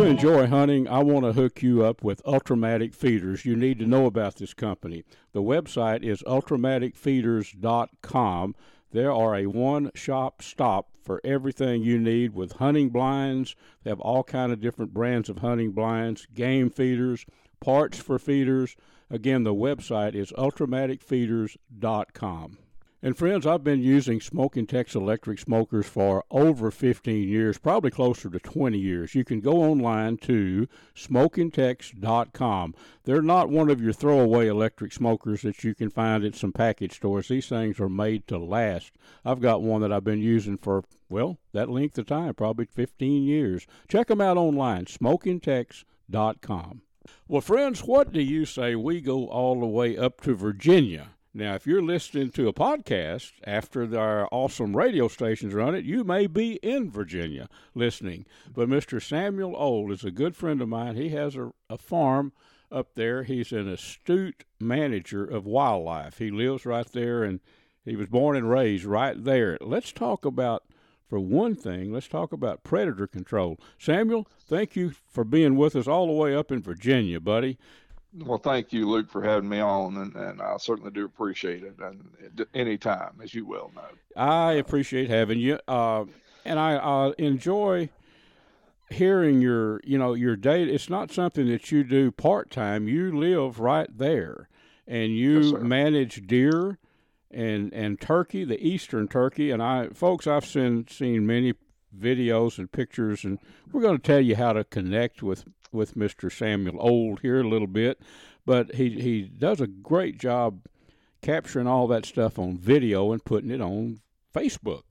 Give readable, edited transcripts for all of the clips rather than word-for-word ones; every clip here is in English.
enjoy hunting, I want to hook you up with Ultramatic Feeders. You need to know about this company. The website is ultramaticfeeders.com. They are a one-shop stop for everything you need with hunting blinds. They have all kind of different brands of hunting blinds, game feeders, parts for feeders. Again, the website is ultramaticfeeders.com. And friends, I've been using Smoking Tex electric smokers for over 15 years, probably closer to 20 years. You can go online to smokingtex.com. They're not one of your throwaway electric smokers that you can find at some package stores. These things are made to last. I've got one that I've been using for, well, that length of time, probably 15 years. Check them out online, smokingtex.com. Well, friends, what do you say we go all the way up to Virginia? Now, if you're listening to a podcast after our awesome radio stations run it, you may be in Virginia listening. But Mr. Samuel Old is a good friend of mine. He has a farm up there. He's an astute manager of wildlife. He lives right there, and he was born and raised right there. Let's talk about, for one thing, let's talk about predator control. Samuel, thank you for being with us all the way up in Virginia, buddy. Well, thank you, Luke, for having me on, and I certainly do appreciate it. And any time, as you well know. I appreciate having you, and I enjoy hearing your day. It's not something that you do part time. You live right there, and you Yes, sir. manage deer and turkey, the eastern turkey. And I've seen many videos and pictures, and we're going to tell you how to connect with Mr. Samuel Old here a little bit, but he does a great job capturing all that stuff on video and putting it on Facebook.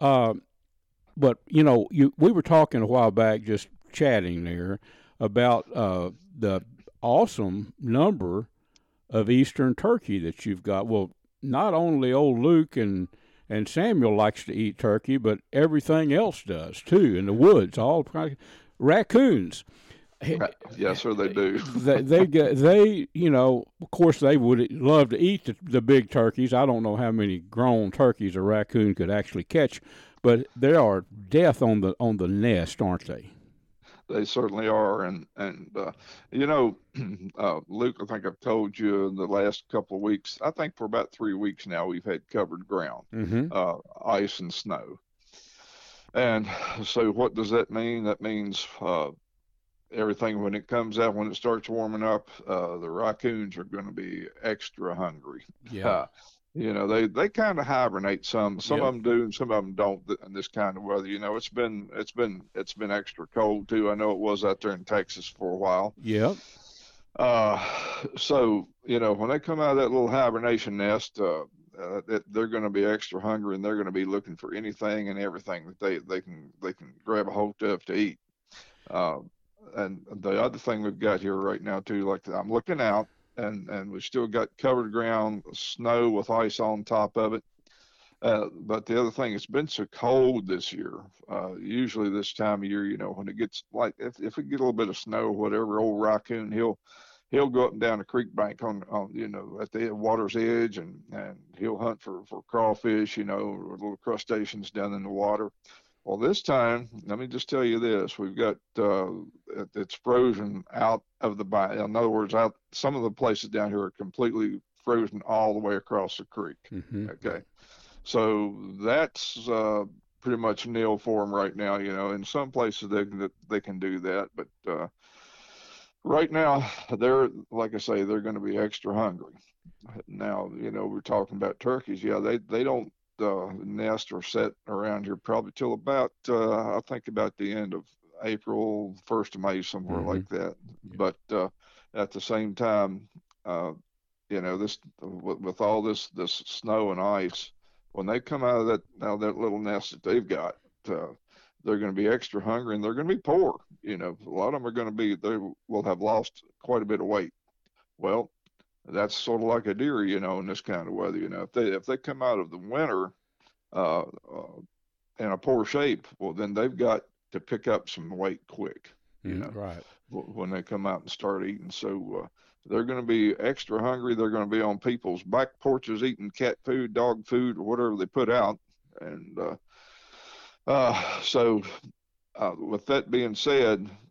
But we were talking a while back, just chatting there about the awesome number of eastern turkey that you've got. Well, not only old Luke and Samuel likes to eat turkey, but everything else does too in the woods. All raccoons. Yes, sir, they do. Of course, they would love to eat the big turkeys. I don't know how many grown turkeys a raccoon could actually catch, but they are death on the nest, aren't they? They certainly are, and Luke, I think I've told you in the last couple of weeks. I think for about 3 weeks now, we've had covered ground, Mm-hmm. ice and snow. And so, what does that mean? That means everything when it comes out, when it starts warming up, the raccoons are going to be extra hungry. Yeah. They kind of hibernate. Some Yep. of them do, and some of them don't in this kind of weather. It's been extra cold too. I know it was out there in Texas for a while. Yep. So when they come out of that little hibernation nest, they're going to be extra hungry, and they're going to be looking for anything and everything that they can grab a hold of to eat. And the other thing we've got here right now too, like I'm looking out, and we've still got covered ground, snow with ice on top of it. But the other thing, it's been so cold this year. Usually this time of year, when it gets like if we get a little bit of snow or whatever, old raccoon he'll go up and down the creek bank on at the water's edge, and he'll hunt for crawfish, or little crustaceans down in the water. Well, this time, let me just tell you this: we've got it's frozen out of the bank. In other words, some of the places down here are completely frozen all the way across the creek. Mm-hmm. Okay, so that's pretty much nil for them right now. In some places they can do that, but right now like I say, they're going to be extra hungry. Now, we're talking about turkeys. Yeah, they don't nest or set around here probably till about I think about the end of April, 1st of May, somewhere Mm-hmm. like that. Yeah. But at the same time, this with all this snow and ice, when they come out of that little nest that they've got, they're going to be extra hungry, and they're going to be poor. A lot of them are going to be, they will have lost quite a bit of weight. Well, that's sort of like a deer, in this kind of weather. If they come out of the winter uh, uh, in a poor shape, well, then they've got to pick up some weight quick. Right. When they come out and start eating. So they're going to be extra hungry. They're going to be on people's back porches eating cat food, dog food, or whatever they put out. And so with that being said,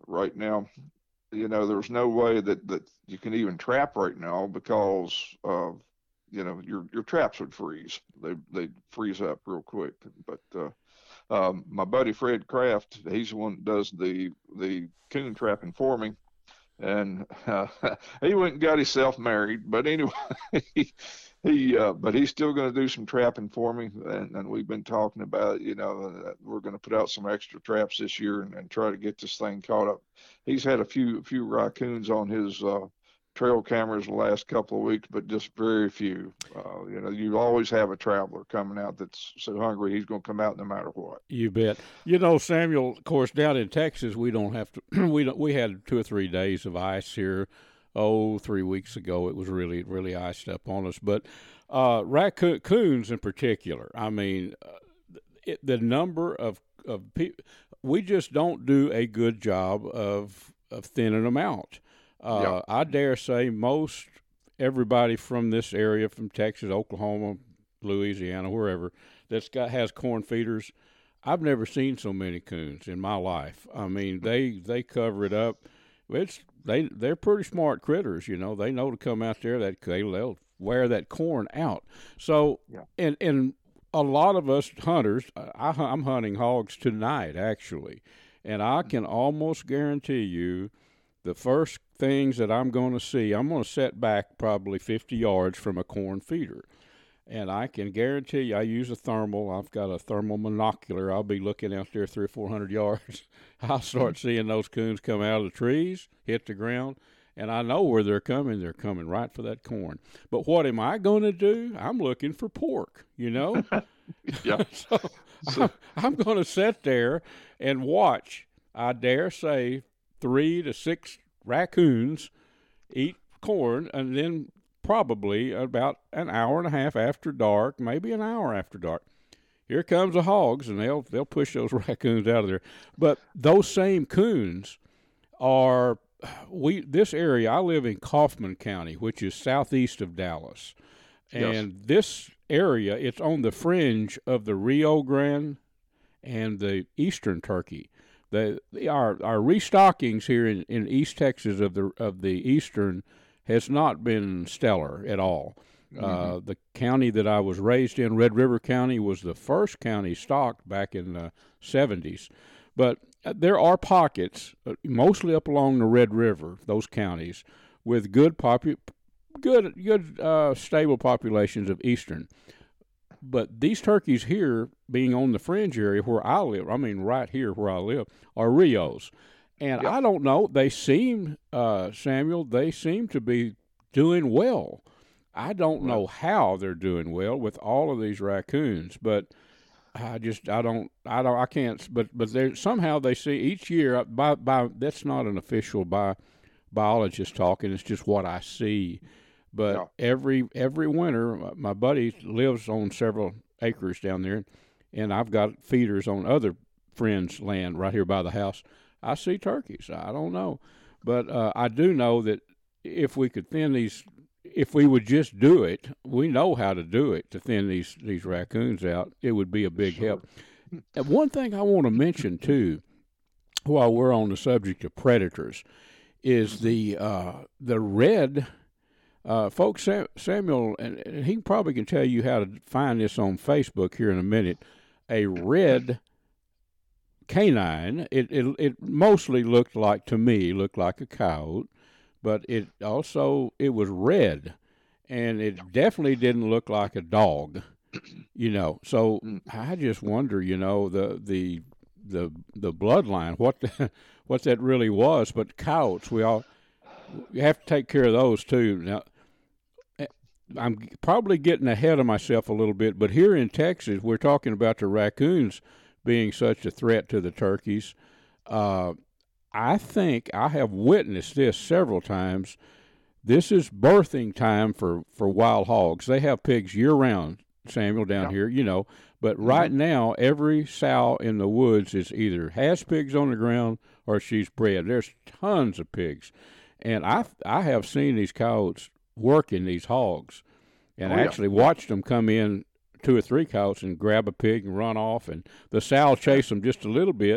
right now, there's no way that you can even trap right now because your traps would freeze. They freeze up real quick. But my buddy Fred Kraft, he's the one that does the coon trapping for me, and he went and got himself married. But anyway, but he's still going to do some trapping for me, and we've been talking about, that we're going to put out some extra traps this year and try to get this thing caught up. He's had a few raccoons on his trail cameras the last couple of weeks, but just very few. You always have a traveler coming out that's so hungry he's going to come out no matter what. You bet. Samuel, of course, down in Texas, we don't have to. We had 2 or 3 days of ice here. 3 weeks ago, it was really, really iced up on us. But raccoons in particular, I mean, the number of people, we just don't do a good job of thinning them out. Yeah. I dare say most everybody from this area, from Texas, Oklahoma, Louisiana, wherever, has corn feeders. I've never seen so many coons in my life. I mean, they cover it up. They're pretty smart critters, They know to come out there that they'll wear that corn out. So, yeah. and a lot of us hunters, I'm hunting hogs tonight actually, and I can almost guarantee you, the first things that I'm going to see, I'm going to set back probably 50 yards from a corn feeder. And I can guarantee you, I use a thermal. I've got a thermal monocular. I'll be looking out there 300 or 400 yards. I'll start seeing those coons come out of the trees, hit the ground, and I know where they're coming. They're coming right for that corn. But what am I going to do? I'm looking for pork, Yeah. So I'm going to sit there and watch, I dare say, 3 to 6 raccoons eat corn, and then probably about an hour and a half after dark, maybe an hour after dark, here comes the hogs, and they'll push those raccoons out of there. But those same coons are this area. I live in Kaufman County, which is southeast of Dallas, and this area, it's on the fringe of the Rio Grande and the Eastern Turkey. Our restockings here in East Texas of the Eastern has not been stellar at all. Mm-hmm. The county that I was raised in, Red River County, was the first county stocked back in the 70s. But there are pockets, mostly up along the Red River, those counties, with good stable populations of Eastern. But these turkeys here, being on the fringe area where I live, I mean right here where I live, are Rios. And I don't know, they seem, Samuel, they seem to be doing well. I don't know how they're doing well with all of these raccoons, but I can't, but somehow they see each year, that's not an official biologist talking, it's just what I see. But every winter, my buddy lives on several acres down there, and I've got feeders on other friends' land right here by the house. I see turkeys. I don't know. But I do know that if we could thin these, if we would just do it, we know how to do it, to thin these raccoons out, it would be a big help. And one thing I want to mention, too, while we're on the subject of predators, is the red... folks, Samuel, and he probably can tell you how to find this on Facebook here in a minute, a red canine. It mostly looked like a coyote, but it was red, and it definitely didn't look like a dog, So I just wonder, the bloodline, what that really was. But coyotes, you have to take care of those too. Now, I'm probably getting ahead of myself a little bit, but here in Texas, we're talking about the raccoons being such a threat to the turkeys. I think I have witnessed this several times. This is birthing time for wild hogs. They have pigs year-round, Samuel, down here, But right now, every sow in the woods has pigs on the ground or she's bred. There's tons of pigs. And I have seen these coyotes working these hogs, and actually watched them come in, 2 or 3 coyotes, and grab a pig and run off, and the sow chase them just a little bit,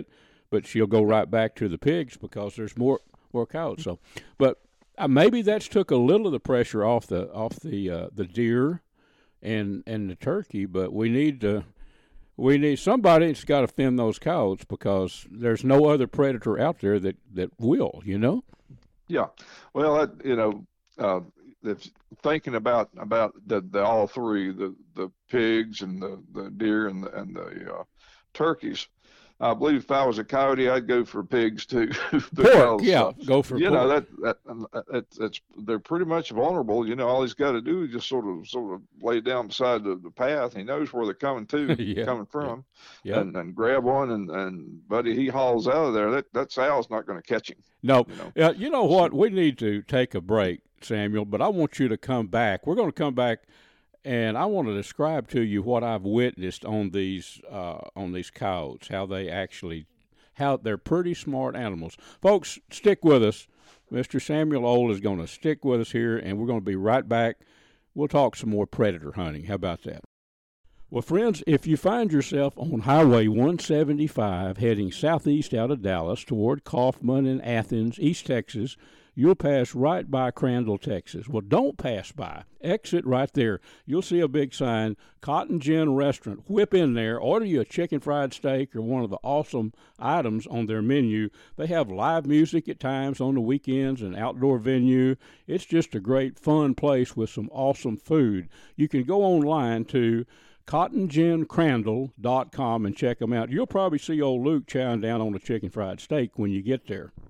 but she'll go right back to the pigs because there's more cows. So, but maybe that's took a little of the pressure off the deer and the turkey. But we need somebody that's got to thin those cows because there's no other predator out there that will. Yeah. Well, if thinking about the all three, the pigs and the deer and the turkeys. I believe if I was a coyote, I'd go for pigs too. Pork, yeah, go for pork. That's they're pretty much vulnerable. All he's got to do is just sort of lay down beside the path. He knows where they're coming coming from, and grab one and buddy, he hauls out of there. That sow's not going to catch him. No, you know what? We need to take a break, Samuel. But I want you to come back. We're going to come back. And I want to describe to you what I've witnessed on these coyotes, how they're pretty smart animals. Folks, stick with us. Mr. Samuel Old is going to stick with us here, and we're going to be right back. We'll talk some more predator hunting. How about that? Well, friends, if you find yourself on Highway 175 heading southeast out of Dallas toward Kaufman and Athens, East Texas, you'll pass right by Crandall, Texas. Well, don't pass by. Exit right there. You'll see a big sign, Cotton Gin Restaurant. Whip in there, order you a chicken fried steak or one of the awesome items on their menu. They have live music at times on the weekends, and outdoor venue. It's just a great, fun place with some awesome food. You can go online to cottongincrandall.com and check them out. You'll probably see old Luke chowing down on a chicken fried steak when you get there.